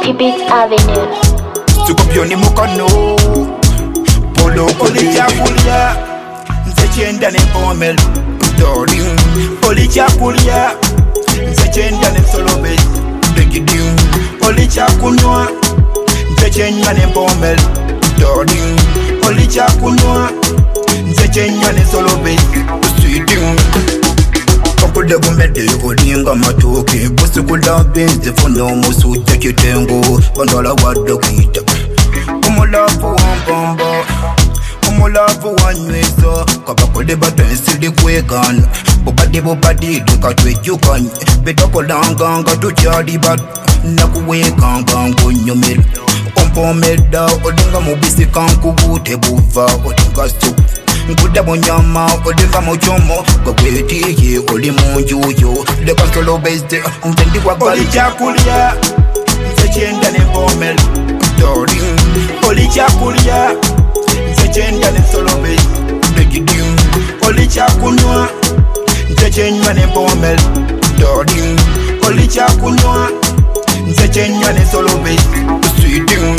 Happy Beats Avenue. Tukopioni mukano Polo Policha kulia Nzechenda ne pomel Darling Policha kulia Nzechenda ne solobe Dekidim Policha kunwa Nzechenda ne pomel Darling Policha kunwa Nzechenda ne solobe Sweeting Kakuda gumede odinga matoke Busi kula benzi funo musu chakitengo Bandala wada kuita Umulavu wambamba Umulavu wanyweza Kabakode batensili kwegan Bobadi dukatwejukan Bedako langanga tuchadi bat Nakuwekanga ngonyomel Ompomeda odinga mubisi kankubute buva odinga sup Nkuda monyama odinga mochomo Gwagwetiye oli munjuyo Deka solo based Nzendi kwa gali chakulia Nzechenda ne pomel Darling Oli chakulia Nzechenda ne solo based Dekidim Oli chakunwa Nzechenda ne pomel Darling Oli chakunwa Nzechenda ne solo based Sweeting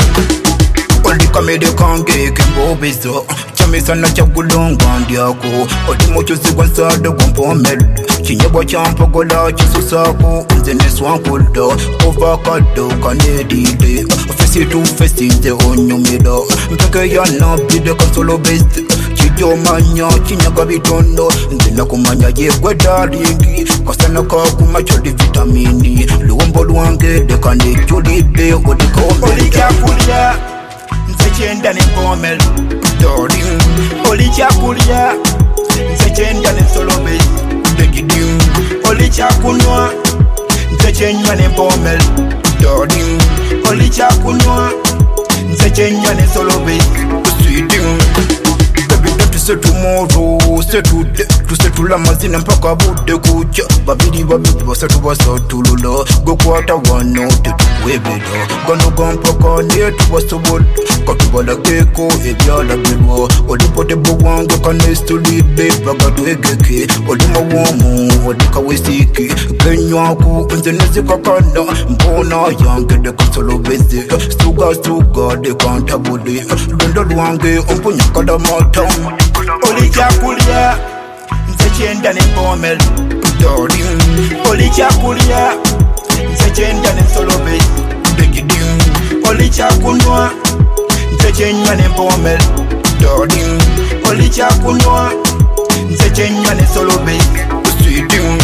Oli kamede kange kembo bezo Chamisa na chagulunga ndiako Oli mochusi kwansada kumpomel Chinyebo champogola chisusako Nzene swankulda Ovakado kanedide Fesi tu fesi nze onyumida Mpeke ya nabide kansolo based Chijo manya chinyaga bitondo Nzena kumanya yegwe daringi Kasana kakumachodi vitamini Luombo luange dekane julide Odika omeli kulia Nzechenda ne pomel Darling Oli chakulia Nzechenda ne solobe Dekidim Oli chakunwa Nzechenda ne pomel Darling Oli chakunwa Nzechenda ne solobe Sweeting Baby don't say tomorrow Say today To say to la mazina mpaka bude kucha Babidi basatu basatulula Go kwata wanote tuwebeda Gano gampaka netu basobol Katubala keko ebyala bilwa Olipote buwange kanestu libe Bagatu egeke Olima wamu Olika wesiki Kenywaku Nzenezi kakana Mbona yange deka solo beze Suga dekanta bude Lundo luange Ompunya kada mata Oli chakulia Nzechenda ne pomel Darling Oli chakulia Nzechenda ne solobe Dekidim Oli chakunwa Nzechenda ne pomel Darling Oli chakunwa Nzechenda ne solobe Sweeting